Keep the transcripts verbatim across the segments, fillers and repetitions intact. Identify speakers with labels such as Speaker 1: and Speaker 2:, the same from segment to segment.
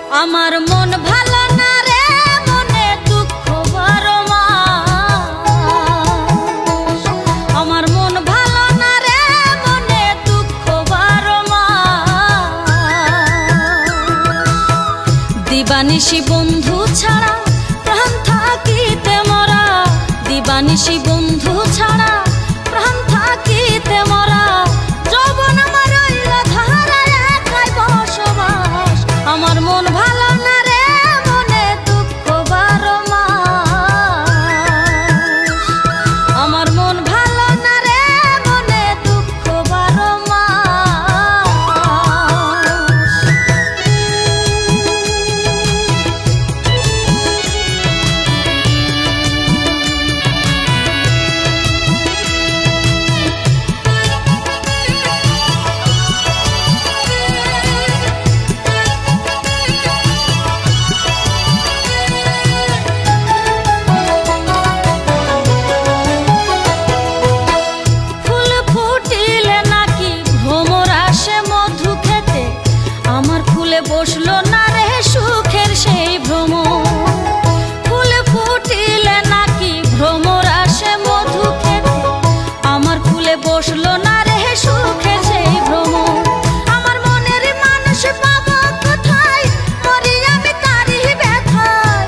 Speaker 1: আমার মন ভালো না রে, মনে দুঃখ বড় মা। আমার মন ভালো না রে, মনে দুঃখ বড় মা। দিবানিশি বন্ধু ছাড়া প্রাণ থাকিতে মরা, দিবানিশি বন্ধু ছাড়া প্রাণ থাকিতে মরা। যৌবন আমার রইল ধারায় একাই বসবাস। আমার মন ভালো না রে, মনে দুঃখ বারো মাস। আমার মন ভালো না রে, মনে দুঃখ বারো বসলো না রে সুখের সেই ভ্রম। ফুল ফুটিলে নাকি ভ্রমর আসে মধু খেতে, আমার ফুলে বসলো না রে সুখের সেই ভ্রম। আমার মনের মানুষ পাবো কোথায়, মরি আমি তারই ব্যথায়।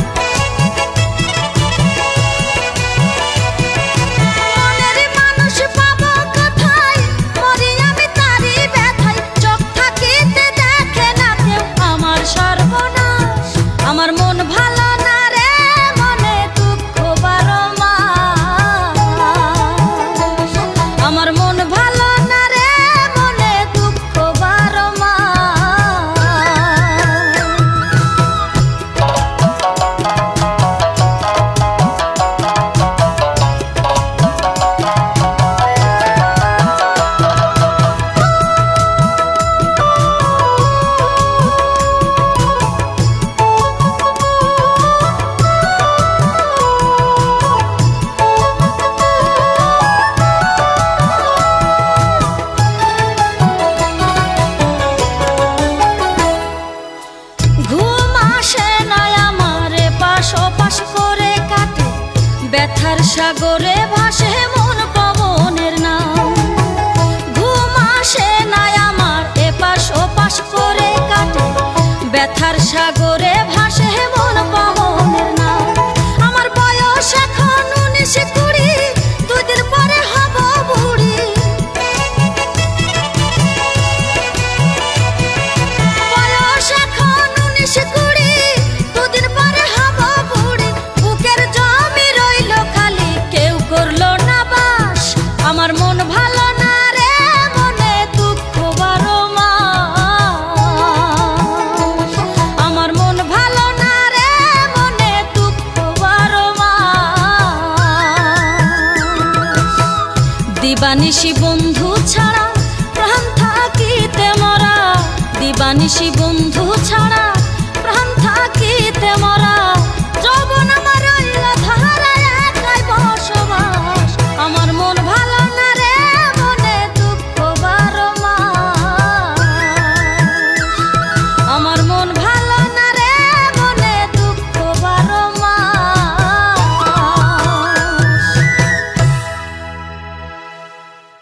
Speaker 1: মনের মানুষ পাবো কোথায়, মরি আমি তারই ব্যথায়। চোখ থাকিতে দেখে না কেউ আমার সর্বনাশ। আমার মন ভালো না রে, মনে দুঃখ বারো মাস। আমার মন ভালো না রে, মনে দুঃখ বারো ব্যথার সাগরে ভাসে মন পবনের নাম। ঘুম আসে নাই আমার এপাশ ওপাশ করে কাটে, ব্যথার সাগরে ভাসে মন পবনের নাম। আমার বয়স এখন উনিশ কুড়ি, দুদিন পরে হব বুড়ি। বয়স এখন উনিশ কুড়ি, দুদিন পরে হব বুড়ি। বুকের জমি রইল খালি, কেউ করলো না বাস। আমার মন ভালো না রে, মনে দুঃখ বারো মাস। আমার মন ভালো না রে, মনে দুঃখ বারো মাস। দিবানিশি বন্ধু ছাড়া প্রাণ থাকিতে মরা, দিবানিশি বন্ধু